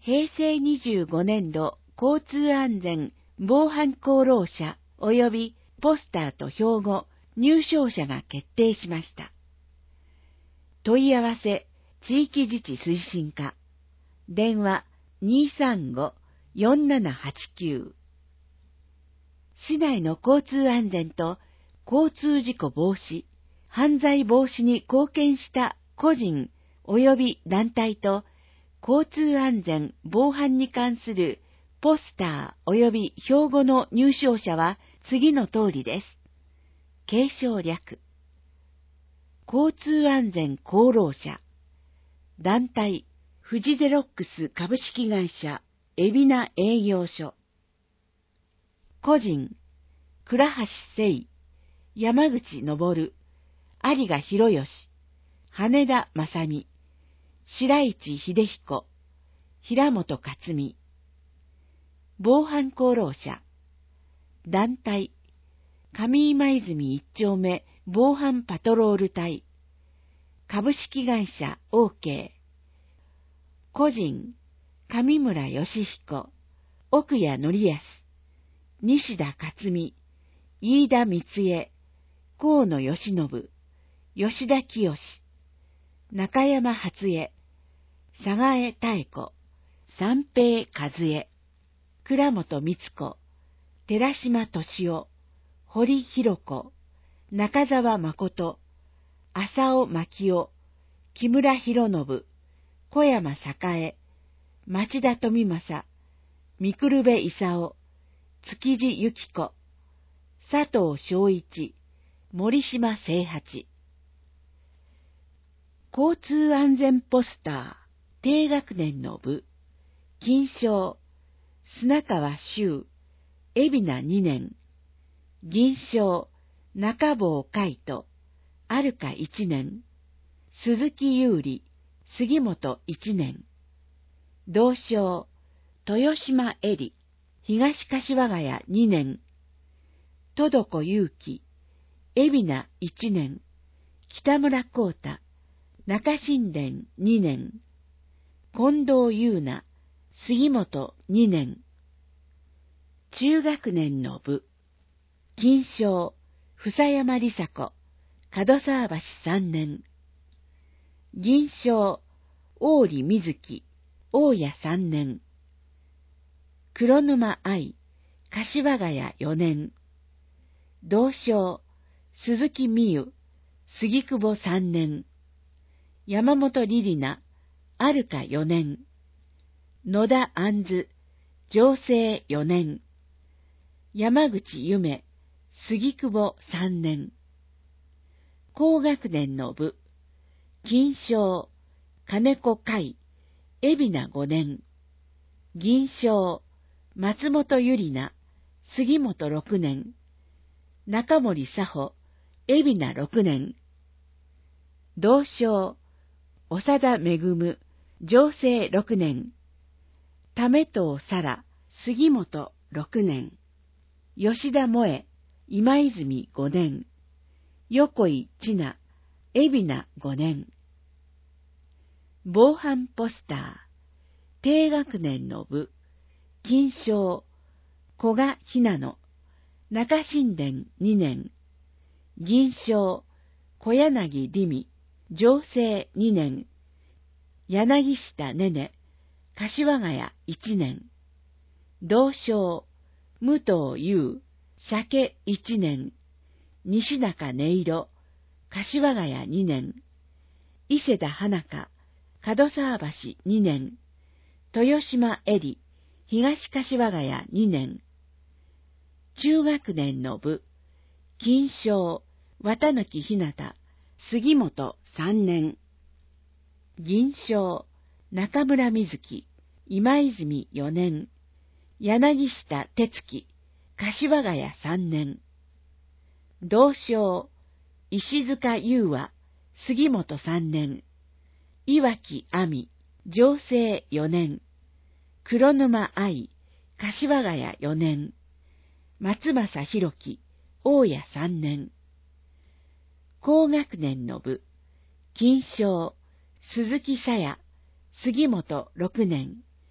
平成25年度交通安全防犯功労者及びポスターと標語入賞者が決定しました。問い合わせ地域自治推進課電話 235-4789 市内の交通安全と交通事故防止、犯罪防止に貢献した個人及び団体と交通安全防犯に関するポスター及び標語の入賞者は次の通りです。継承略。交通安全功労者。団体、フジゼロックス株式会社、海老名営業所。個人、倉橋誠、山口昇、有賀博義、羽田正美、白市秀彦、平本克美。防犯功労者。団体、上今泉一丁目防犯パトロール隊。株式会社 OK。個人、上村義彦、奥谷則康、西田克美、飯田光恵、河野義信、吉田清、中山初江、佐賀江妙子、三平和恵、倉本光子、寺島敏夫、堀弘子、中澤誠、浅尾牧夫、木村博信、小山栄、町田富正、三久部勲、築地由紀子、佐藤昭一、森島清八。交通安全ポスター、低学年の部、金賞、砂川修、海老名2年、銀賞、中坊海斗、有賀1年、鈴木優里、杉本1年、同賞、豊島絵里、東柏ヶ谷2年、戸床祐樹、海老名1年、北村光太、中新田2年、近藤優奈、杉本2年。中学年の部、金賞、房山梨紗子、門沢橋3年。銀賞、大利瑞希、大谷3年。黒沼愛、柏ヶ谷4年。同賞、鈴木美優、杉久保3年。山本里里奈、有賀4年。野田杏子、常生4年。山口夢、杉久保3年。高学年の部、金賞、金子海、海老名5年。銀賞、松本ゆりな、杉本6年。中森佐穂、海老名6年。同賞、長田恵、常生6年。為藤沙羅、杉本6年。吉田萌、今泉5年。横井千奈、海老名5年。防犯ポスター、低学年の部、金賞、古賀ひなの、中新田2年。銀賞、小柳りみ、常生2年。柳下ねね、柏ヶ谷1年。同賞、武藤優、鮭1年。西中音色、柏ヶ谷2年。伊勢田花香、門沢橋2年。豊島絵里、東柏ヶ谷2年。中学年の部、金賞、綿貫ひなた、杉本3年。銀賞、中村瑞希、今泉4年。柳下哲樹、柏ヶ谷3年。同賞、石塚優和、杉本3年。岩木亜美、常生4年。黒沼愛、柏ヶ谷4年。松正弘樹、大谷3年。高学年の部、金賞、鈴木沙耶、杉本6年。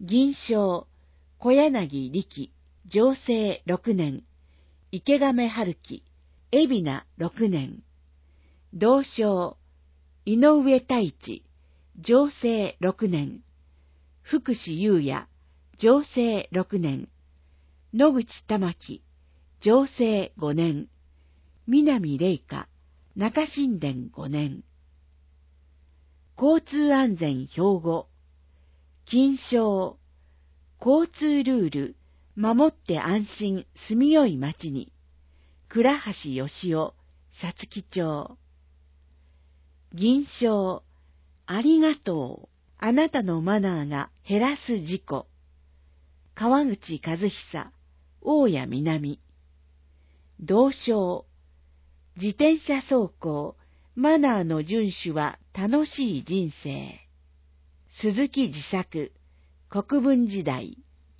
銀賞、小柳力、情勢6年、池亀春樹、海老名6年。同賞、井上太一、情勢6年。福士優也、情勢6年。野口玉樹、情勢5年。南玲香、中新田5年。交通安全標語、金賞、交通ルール、守って安心住みよい町に、倉橋義雄、皐月町。銀賞、ありがとう、あなたのマナーが減らす事故。川口和久、大谷南。同賞、自転車走行、マナーの遵守は楽しい人生。鈴木自作、国分時代。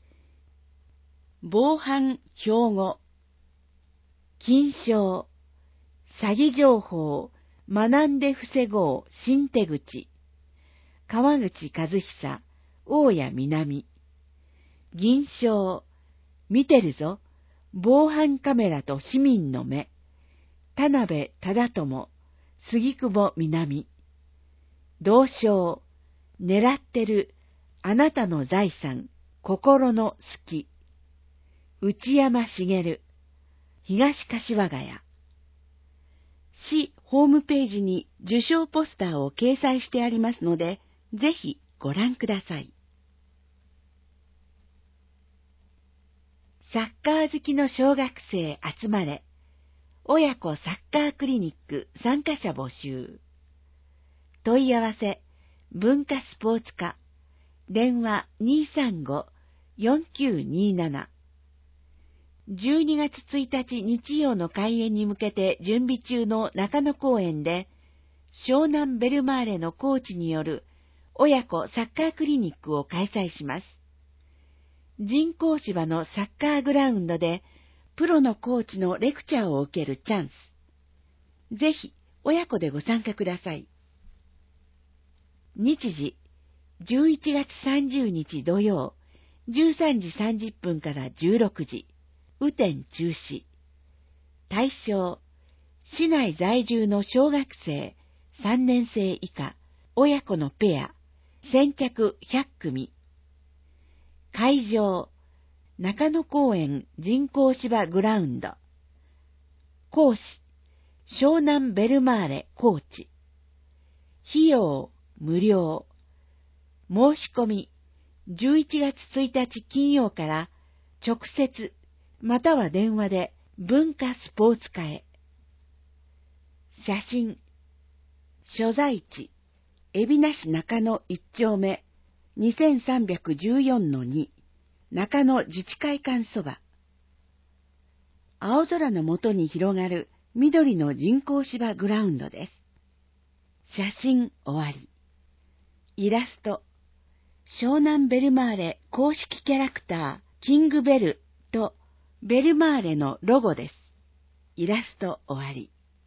防犯標語、金賞、詐欺情報、学んで防ごう新手口。川口和久、大谷南。銀賞、見てるぞ、防犯カメラと市民の目。田辺忠友、杉久保南。同賞、狙ってる、あなたの財産、心の好き。内山茂、東柏ヶ谷。市ホームページに受賞ポスターを掲載してありますので、ぜひご覧ください。サッカー好きの小学生集まれ。親子サッカークリニック参加者募集。問い合わせ、文化スポーツ課。電話 235-4927。12月1日日曜の開演に向けて準備中の中野公園で、湘南ベルマーレのコーチによる親子サッカークリニックを開催します。人工芝のサッカーグラウンドで、プロのコーチのレクチャーを受けるチャンス。ぜひ、親子でご参加ください。日時、11月30日土曜、13時30分から16時、雨天中止。対象、市内在住の小学生、3年生以下、親子のペア、先着100組。会場、中野公園人工芝グラウンド。講師、湘南ベルマーレコーチ。費用、無料。申し込み、11月1日金曜から直接または電話で文化スポーツ課へ。写真、所在地、海老名市中野1丁目 2314-2 中野自治会館そば。青空の下に広がる緑の人工芝グラウンドです。写真終わり。イラスト、湘南ベルマーレ公式キャラクターキングベルとベルマーレのロゴです。イラスト終わり。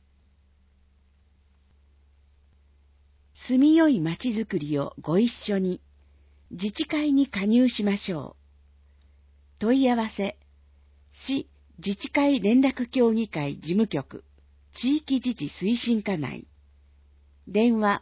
住みよい街づくりをご一緒に、自治会に加入しましょう。問い合わせ、市自治会連絡協議会事務局、地域自治推進課内。電話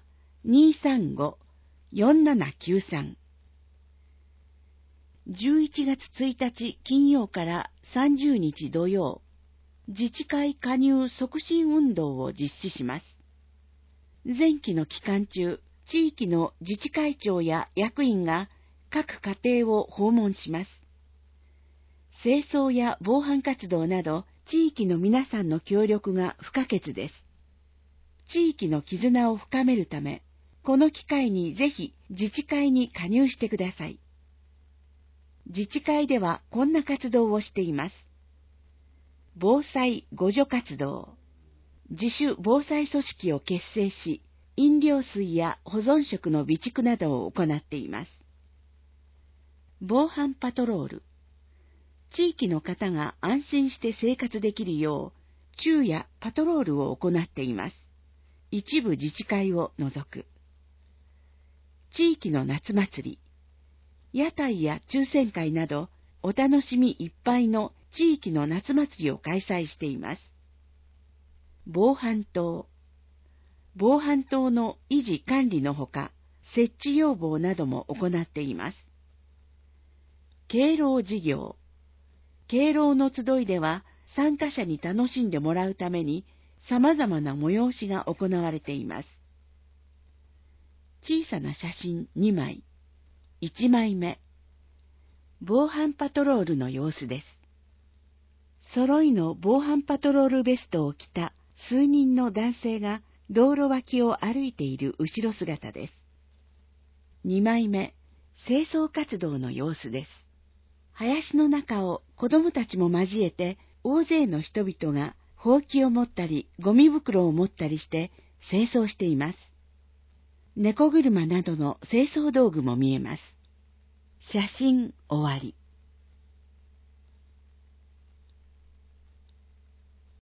235-4793。11月1日金曜から30日土曜、自治会加入促進運動を実施します。前期の期間中、地域の自治会長や役員が各家庭を訪問します。清掃や防犯活動など、地域の皆さんの協力が不可欠です。地域の絆を深めるため、この機会にぜひ自治会に加入してください。自治会ではこんな活動をしています。防災互助活動。自主防災組織を結成し、飲料水や保存食の備蓄などを行っています。防犯パトロール。地域の方が安心して生活できるよう、昼夜パトロールを行っています。一部自治会を除く。地域の夏祭り。 屋台や抽選会など、お楽しみいっぱいの地域の夏祭りを開催しています。防犯灯。防犯灯の維持管理のほか、設置要望なども行っています。敬老事業。敬老の集いでは、参加者に楽しんでもらうために、様々な催しが行われています。小さな写真2枚。1枚目。防犯パトロールの様子です。揃いの防犯パトロールベストを着た数人の男性が道路脇を歩いている後ろ姿です。2枚目。清掃活動の様子です。林の中を子供たちも交えて大勢の人々がほうきを持ったりゴミ袋を持ったりして清掃しています。猫車などの清掃道具も見えます。写真終わり。